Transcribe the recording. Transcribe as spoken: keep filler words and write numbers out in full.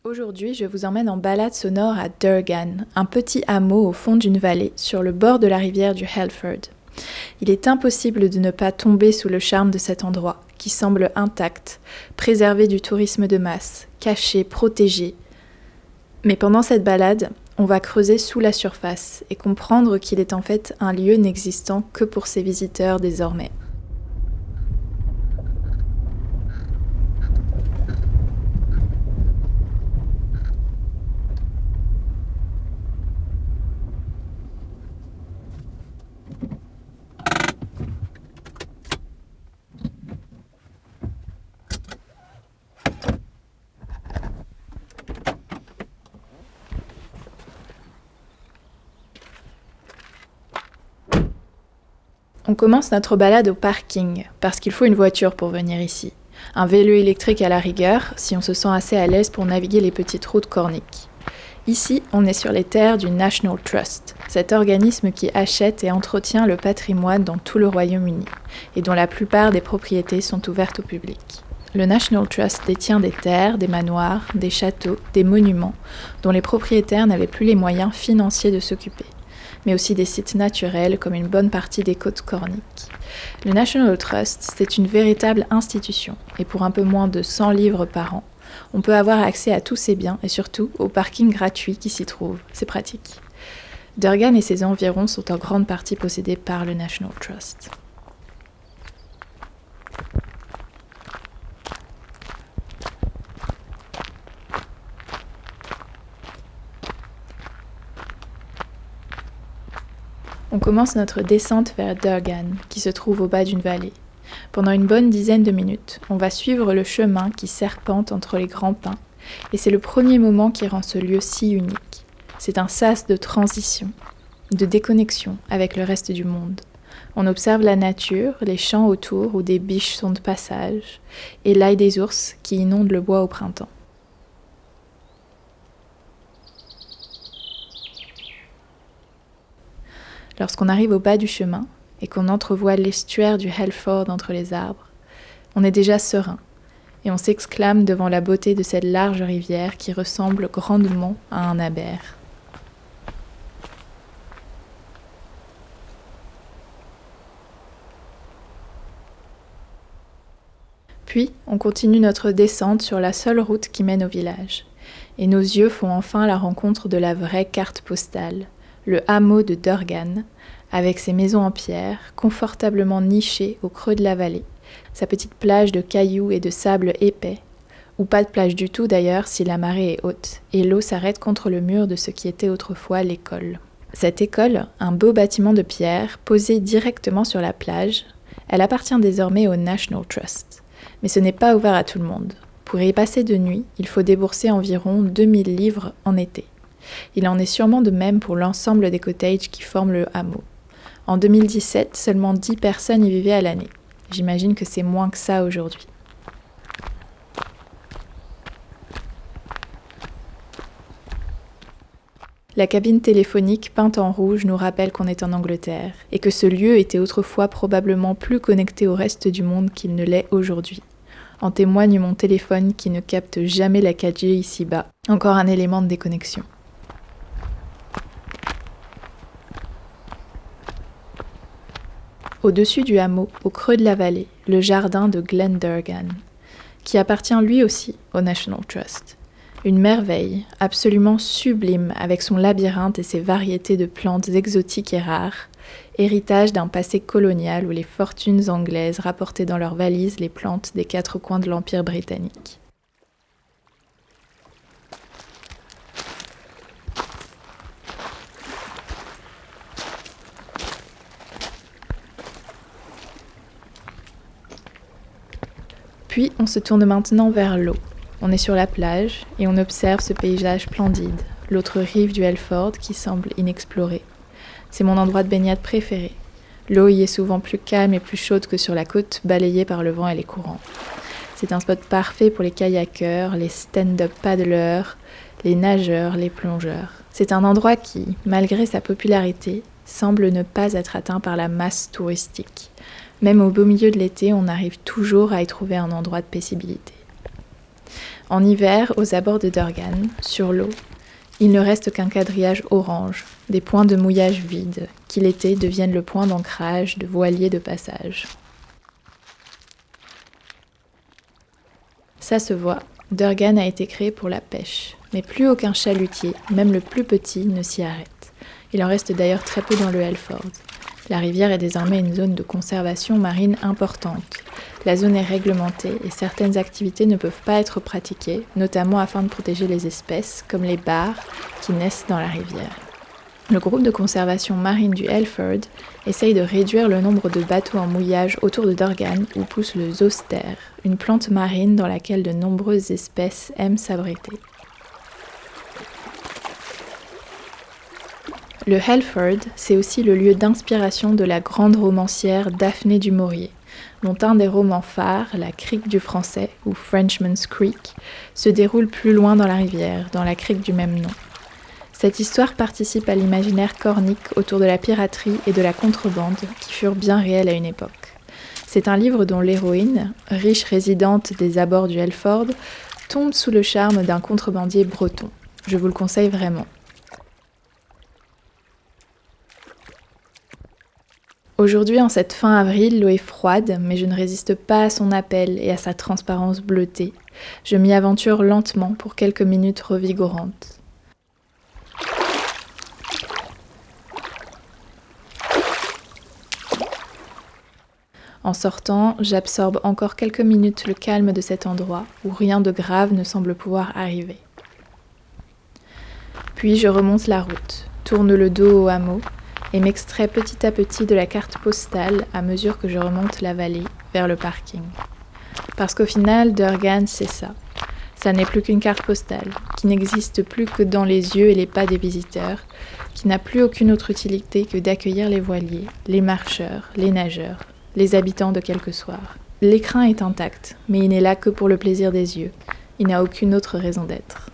Aujourd'hui, je vous emmène en balade sonore à Durgan, un petit hameau au fond d'une vallée, sur le bord de la rivière du Halford. Il est impossible de ne pas tomber sous le charme de cet endroit, qui semble intact, préservé du tourisme de masse, caché, protégé. Mais pendant cette balade, on va creuser sous la surface et comprendre qu'il est en fait un lieu n'existant que pour ses visiteurs désormais. On commence notre balade au parking, parce qu'il faut une voiture pour venir ici. Un vélo électrique à la rigueur, si on se sent assez à l'aise pour naviguer les petites routes corniques. Ici, on est sur les terres du National Trust, cet organisme qui achète et entretient le patrimoine dans tout le Royaume-Uni, et dont la plupart des propriétés sont ouvertes au public. Le National Trust détient des terres, des manoirs, des châteaux, des monuments, dont les propriétaires n'avaient plus les moyens financiers de s'occuper, mais aussi des sites naturels comme une bonne partie des côtes corniques. Le National Trust, c'est une véritable institution, et pour un peu moins de cent livres par an, on peut avoir accès à tous ces biens et surtout au parking gratuit qui s'y trouve. C'est pratique. Durgan et ses environs sont en grande partie possédés par le National Trust. On commence notre descente vers Durgan, qui se trouve au bas d'une vallée. Pendant une bonne dizaine de minutes, on va suivre le chemin qui serpente entre les grands pins, et c'est le premier moment qui rend ce lieu si unique. C'est un sas de transition, de déconnexion avec le reste du monde. On observe la nature, les champs autour où des biches sont de passage, et l'ail des ours qui inondent le bois au printemps. Lorsqu'on arrive au bas du chemin et qu'on entrevoit l'estuaire du Halford entre les arbres, on est déjà serein et on s'exclame devant la beauté de cette large rivière qui ressemble grandement à un aber. Puis, on continue notre descente sur la seule route qui mène au village, et nos yeux font enfin la rencontre de la vraie carte postale, le hameau de Durgan, avec ses maisons en pierre, confortablement nichées au creux de la vallée, sa petite plage de cailloux et de sable épais, ou pas de plage du tout d'ailleurs si la marée est haute, et l'eau s'arrête contre le mur de ce qui était autrefois l'école. Cette école, un beau bâtiment de pierre, posé directement sur la plage, elle appartient désormais au National Trust. Mais ce n'est pas ouvert à tout le monde. Pour y passer de nuit, il faut débourser environ deux mille livres en été. Il en est sûrement de même pour l'ensemble des cottages qui forment le hameau. En deux mille dix-sept, seulement dix personnes y vivaient à l'année. J'imagine que c'est moins que ça aujourd'hui. La cabine téléphonique peinte en rouge nous rappelle qu'on est en Angleterre et que ce lieu était autrefois probablement plus connecté au reste du monde qu'il ne l'est aujourd'hui. En témoigne mon téléphone qui ne capte jamais la quatre G ici-bas. Encore un élément de déconnexion. Au-dessus du hameau, au creux de la vallée, le jardin de Glen Durgan, qui appartient lui aussi au National Trust. Une merveille, absolument sublime avec son labyrinthe et ses variétés de plantes exotiques et rares, héritage d'un passé colonial où les fortunes anglaises rapportaient dans leurs valises les plantes des quatre coins de l'Empire britannique. Puis on se tourne maintenant vers l'eau. On est sur la plage et on observe ce paysage splendide, l'autre rive du Halford qui semble inexplorée. C'est mon endroit de baignade préféré. L'eau y est souvent plus calme et plus chaude que sur la côte, balayée par le vent et les courants. C'est un spot parfait pour les kayakeurs, les stand-up paddleurs, les nageurs, les plongeurs. C'est un endroit qui, malgré sa popularité, semble ne pas être atteint par la masse touristique. Même au beau milieu de l'été, on arrive toujours à y trouver un endroit de paisibilité. En hiver, aux abords de Durgan, sur l'eau, il ne reste qu'un quadrillage orange, des points de mouillage vides, qui l'été deviennent le point d'ancrage de voiliers de passage. Ça se voit, Durgan a été créé pour la pêche, mais plus aucun chalutier, même le plus petit, ne s'y arrête. Il en reste d'ailleurs très peu dans le Halford. La rivière est désormais une zone de conservation marine importante. La zone est réglementée et certaines activités ne peuvent pas être pratiquées, notamment afin de protéger les espèces, comme les bars qui naissent dans la rivière. Le groupe de conservation marine du Halford essaye de réduire le nombre de bateaux en mouillage autour de Durgan où pousse le zoster, une plante marine dans laquelle de nombreuses espèces aiment s'abriter. Le Halford, c'est aussi le lieu d'inspiration de la grande romancière Daphné du Maurier, dont un des romans phares, La Crique du Français, ou Frenchman's Creek, se déroule plus loin dans la rivière, dans la crique du même nom. Cette histoire participe à l'imaginaire cornique autour de la piraterie et de la contrebande, qui furent bien réelles à une époque. C'est un livre dont l'héroïne, riche résidente des abords du Halford, tombe sous le charme d'un contrebandier breton. Je vous le conseille vraiment. Aujourd'hui, en cette fin avril, l'eau est froide, mais je ne résiste pas à son appel et à sa transparence bleutée. Je m'y aventure lentement pour quelques minutes revigorantes. En sortant, j'absorbe encore quelques minutes le calme de cet endroit où rien de grave ne semble pouvoir arriver. Puis je remonte la route, tourne le dos au hameau, et m'extrais petit à petit de la carte postale à mesure que je remonte la vallée vers le parking. Parce qu'au final, Durgan, c'est ça. Ça n'est plus qu'une carte postale, qui n'existe plus que dans les yeux et les pas des visiteurs, qui n'a plus aucune autre utilité que d'accueillir les voiliers, les marcheurs, les nageurs, les habitants de quelques soirs. L'écrin est intact, mais il n'est là que pour le plaisir des yeux. Il n'a aucune autre raison d'être.